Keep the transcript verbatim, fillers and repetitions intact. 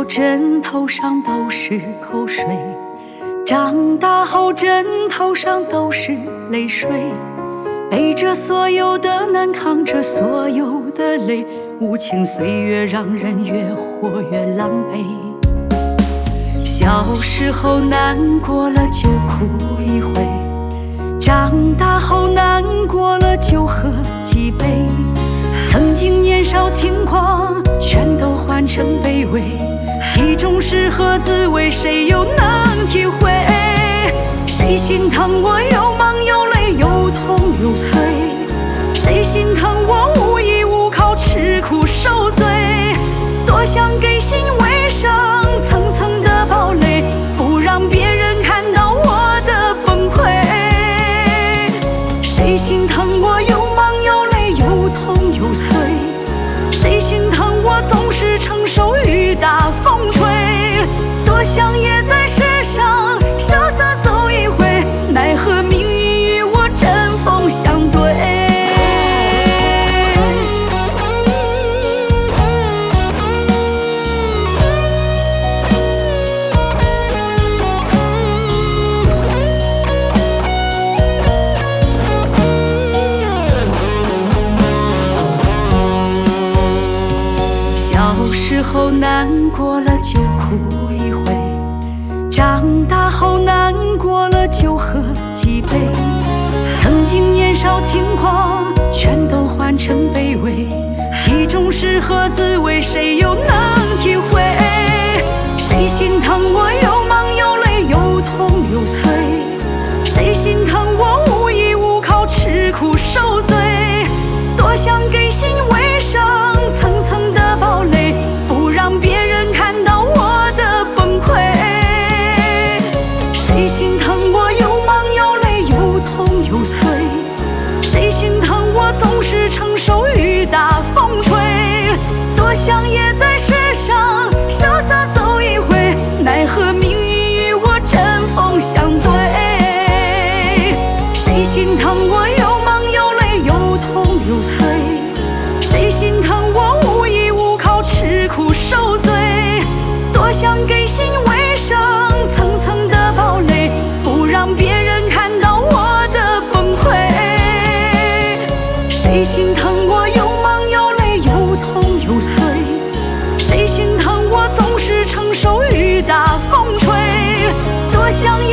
后枕头上都是口水，长大后枕头上都是泪水，背着所有的难，扛着所有的累，无情岁月让人越活越狼狈。小时候难过了就哭一回，长大后难过了就喝几杯，曾经年少轻狂全都换成卑微，其中是何滋味谁又能体会？谁心疼我又忙又累又痛又碎，谁心疼我无依无靠吃苦受罪，多想给心围上层层的堡垒，不让别人看到我的崩溃。谁心疼我又忙又累又痛又碎，谁心疼我总是承受雨打风吹，多想也在世上潇洒走一回，奈何命运与我针锋相对。小时候难过了就哭一回，长大后难过了就喝几杯，曾经年少轻狂全都换成卑微，其中是何滋味谁又能体会？谁心疼我又忙又累又痛又碎，谁心疼我无依无靠吃苦受罪，多想给心围上层层的堡垒，不让别人看到我的崩溃。谁心疼我又忙又累又痛又碎，谁心疼我总是承受雨打风吹，多想也在世上潇洒走一回，奈何命运与我针锋相对。谁心疼我又忙又累又痛又碎，谁心疼我无依无靠吃苦受罪，多想给心围上层层的堡垒，不让别人看到我的崩溃。谁心疼我又忙又累又痛又碎，谁心疼我总是承受雨打风吹，多想